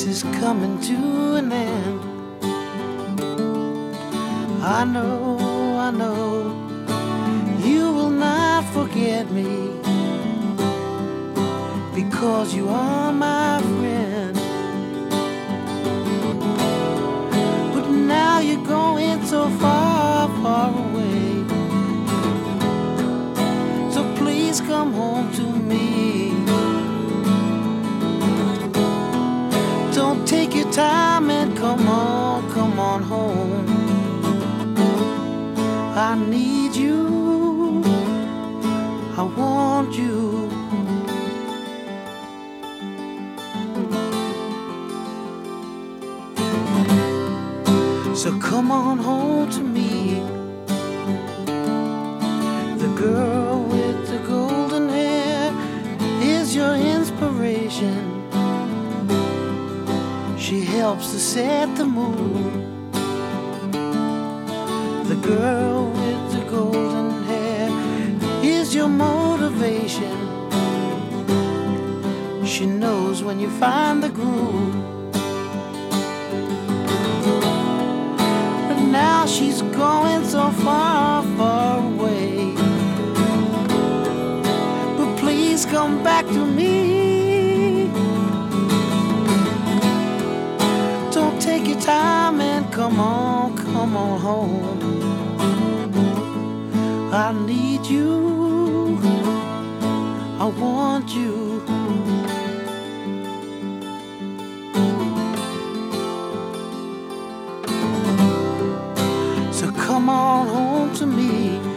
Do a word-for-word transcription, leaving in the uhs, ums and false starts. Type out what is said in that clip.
is coming to an end. I know, I know, you will not forget me, because you are my friend. But now you're going so far, far away, so please come home to me. Don't take your time and come on, come on home. I need you, I want you. So come on home to me. The girl with the golden hair is your inspiration. She helps to set the mood. The girl with the golden hair is your motivation. She knows when you find the groove. But now she's going so far, far away. But please come back to me. Don't take your time and come on, come on home. I need you, I want you. So come on home to me.